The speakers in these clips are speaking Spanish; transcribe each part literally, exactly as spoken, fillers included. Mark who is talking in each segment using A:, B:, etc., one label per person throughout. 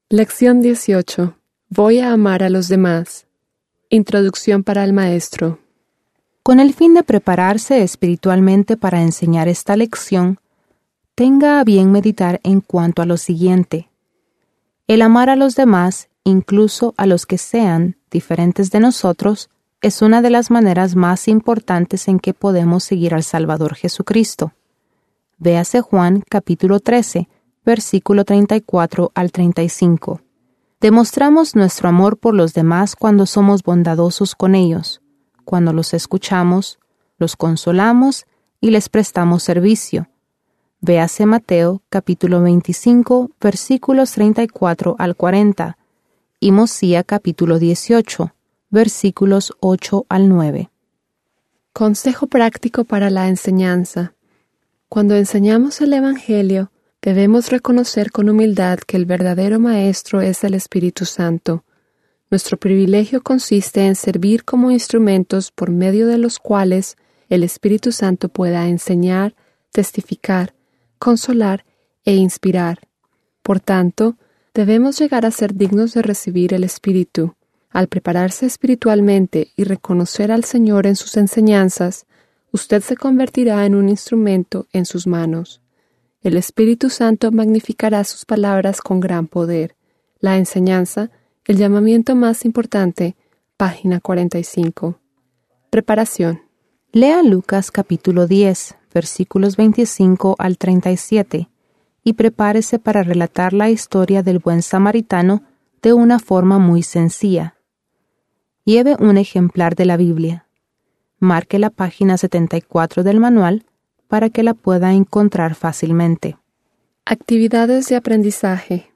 A: Lección dieciocho. Voy a amar a los demás. Introducción para el maestro.
B: Con el fin de prepararse espiritualmente para enseñar esta lección, tenga a bien meditar en cuanto a lo siguiente. El amar a los demás, incluso a los que sean diferentes de nosotros, es una de las maneras más importantes en que podemos seguir al Salvador Jesucristo. Véase Juan capítulo trece, versículo treinta y cuatro al treinta y cinco. Demostramos nuestro amor por los demás cuando somos bondadosos con ellos, cuando los escuchamos, los consolamos y les prestamos servicio. Véase Mateo capítulo veinticinco, versículos treinta y cuatro al cuarenta, y Mosía capítulo dieciocho, versículos ocho al nueve.
A: Consejo práctico para la enseñanza. Cuando enseñamos el Evangelio, debemos reconocer con humildad que el verdadero Maestro es el Espíritu Santo. Nuestro privilegio consiste en servir como instrumentos por medio de los cuales el Espíritu Santo pueda enseñar, testificar, consolar e inspirar. Por tanto, debemos llegar a ser dignos de recibir el Espíritu. Al prepararse espiritualmente y reconocer al Señor en sus enseñanzas, usted se convertirá en un instrumento en sus manos. El Espíritu Santo magnificará sus palabras con gran poder. La enseñanza, el llamamiento más importante, página cuarenta y cinco. Preparación.
B: Lea Lucas capítulo diez, versículos veinticinco al treinta y siete, y prepárese para relatar la historia del buen samaritano de una forma muy sencilla. Lleve un ejemplar de la Biblia. Marque la página setenta y cuatro del manual para que la pueda encontrar fácilmente.
A: Actividades de aprendizaje.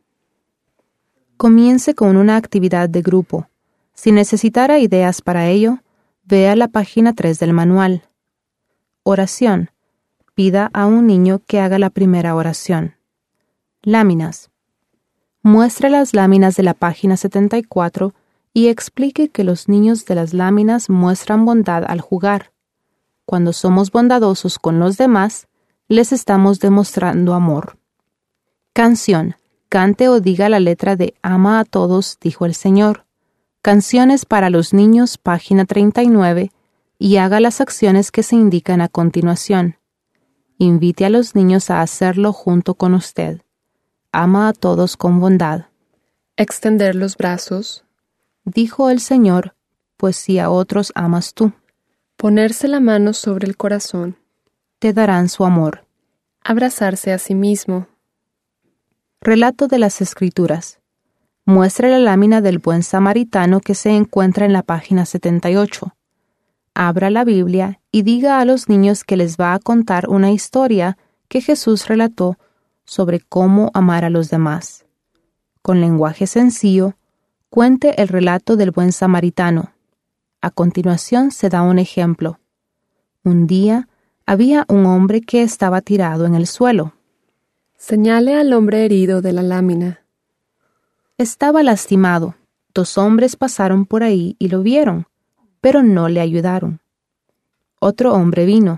B: Comience con una actividad de grupo. Si necesitara ideas para ello, vea la página tres del manual. Oración. Pida a un niño que haga la primera oración. Láminas. Muestre las láminas de la página setenta y cuatro y explique que los niños de las láminas muestran bondad al jugar. Cuando somos bondadosos con los demás, les estamos demostrando amor. Canción. Cante o diga la letra de Ama a todos, dijo el Señor. Canciones para los niños, página treinta y nueve, y haga las acciones que se indican a continuación. Invite a los niños a hacerlo junto con usted. Ama a todos con bondad.
A: Extender los brazos.
B: Dijo el Señor, pues si a otros amas tú,
A: Ponerse la mano sobre el corazón.
B: te darán su amor.
A: Abrazarse a sí mismo.
B: Relato de las Escrituras. Muestre la lámina del buen samaritano que se encuentra en la página setenta y ocho. Abra la Biblia y diga a los niños que les va a contar una historia que Jesús relató sobre cómo amar a los demás. Con lenguaje sencillo, cuente el relato del buen samaritano. A continuación se da un ejemplo. Un día había un hombre que estaba tirado en el suelo.
A: Señale al hombre herido de la lámina.
B: Estaba lastimado. Dos hombres pasaron por ahí y lo vieron, pero no le ayudaron. Otro hombre vino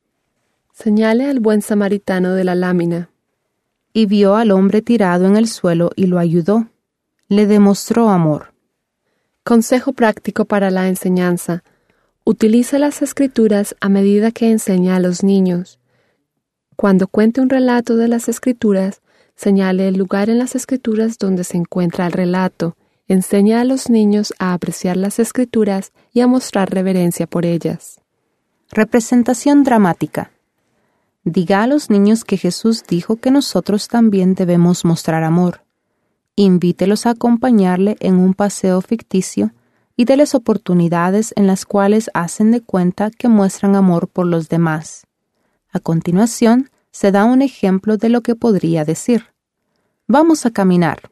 A: Señale al buen samaritano de la lámina.
B: y vio al hombre tirado en el suelo y lo ayudó. Le demostró amor.
A: Consejo práctico para la enseñanza. Utilice las Escrituras a medida que enseña a los niños. Cuando cuente un relato de las Escrituras, señale el lugar en las Escrituras donde se encuentra el relato. Enseña a los niños a apreciar las Escrituras y a mostrar reverencia por ellas.
B: Representación dramática. Diga a los niños que Jesús dijo que nosotros también debemos mostrar amor. Invítelos a acompañarle en un paseo ficticio y déles oportunidades en las cuales hacen de cuenta que muestran amor por los demás. A continuación, se da un ejemplo de lo que podría decir. Vamos a caminar.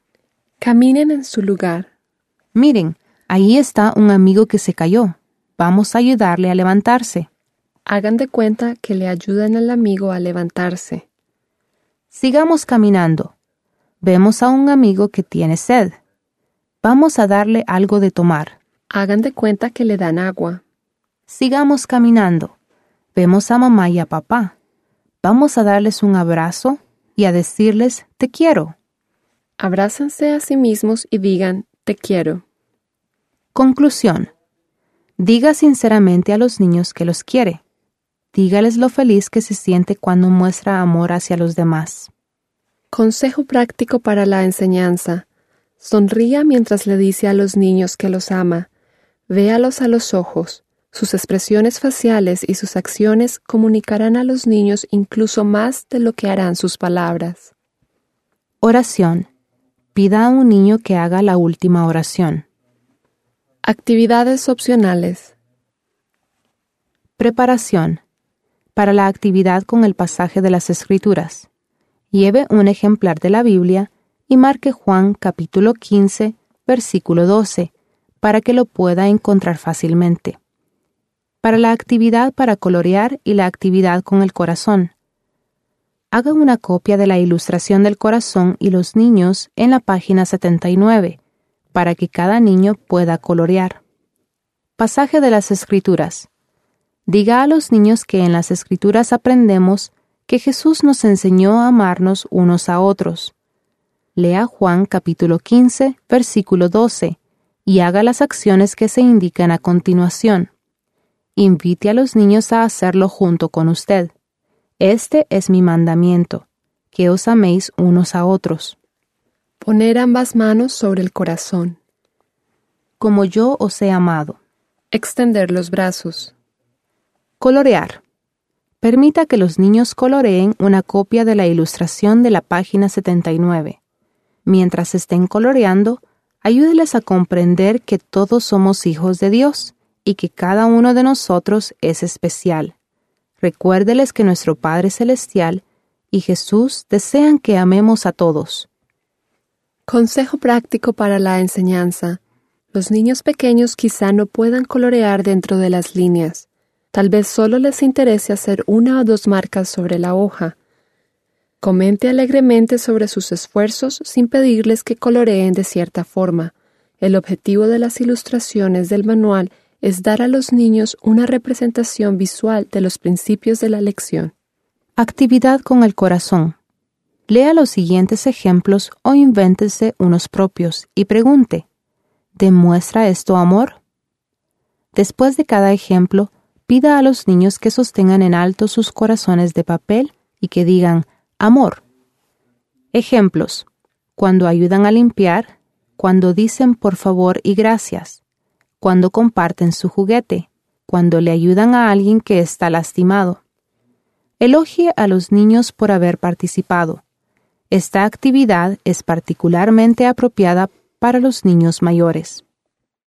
A: Caminen en su lugar.
B: Miren, ahí está un amigo que se cayó. Vamos a ayudarle a levantarse.
A: Hagan de cuenta que le ayudan al amigo a levantarse.
B: Sigamos caminando. Vemos a un amigo que tiene sed. Vamos a darle algo de tomar.
A: Hagan de cuenta que le dan agua.
B: Sigamos caminando. Vemos a mamá y a papá. Vamos a darles un abrazo y a decirles te quiero.
A: Abrácense a sí mismos y digan, te quiero.
B: Conclusión. Diga sinceramente a los niños que los quiere. Dígales lo feliz que se siente cuando muestra amor hacia los demás.
A: Consejo práctico para la enseñanza. Sonría mientras le dice a los niños que los ama. Véalos a los ojos. Sus expresiones faciales y sus acciones comunicarán a los niños incluso más de lo que harán sus palabras.
B: Oración. Pida a un niño que haga la última oración.
A: Actividades opcionales.
B: Preparación. Para la actividad con el pasaje de las Escrituras. Lleve un ejemplar de la Biblia y marque Juan capítulo quince, versículo doce, para que lo pueda encontrar fácilmente. Para la actividad para colorear y la actividad con el corazón. Haga una copia de la ilustración del corazón y los niños en la página setenta y nueve, para que cada niño pueda colorear. Pasaje de las Escrituras. Diga a los niños que en las Escrituras aprendemos que Jesús nos enseñó a amarnos unos a otros. Lea Juan capítulo quince, versículo doce, y haga las acciones que se indican a continuación. Invite a los niños a hacerlo junto con usted. Este es mi mandamiento, que os améis unos a otros.
A: Poner ambas manos sobre el corazón.
B: Como yo os he amado.
A: Extender los brazos.
B: Colorear. Permita que los niños coloreen una copia de la ilustración de la página setenta y nueve. Mientras estén coloreando, ayúdeles a comprender que todos somos hijos de Dios y que cada uno de nosotros es especial. Recuérdeles que nuestro Padre Celestial y Jesús desean que amemos a todos.
A: Consejo práctico para la enseñanza. Los niños pequeños quizá no puedan colorear dentro de las líneas. Tal vez solo les interese hacer una o dos marcas sobre la hoja. Comente alegremente sobre sus esfuerzos sin pedirles que coloreen de cierta forma. El objetivo de las ilustraciones del manual es dar a los niños una representación visual de los principios de la lección.
B: Actividad con el corazón. Lea los siguientes ejemplos o invéntese unos propios y pregunte, ¿demuestra esto amor? Después de cada ejemplo, pida a los niños que sostengan en alto sus corazones de papel y que digan, amor. Ejemplos. Cuando ayudan a limpiar, cuando dicen por favor y gracias, cuando comparten su juguete, cuando le ayudan a alguien que está lastimado. Elogie a los niños por haber participado. Esta actividad es particularmente apropiada para los niños mayores.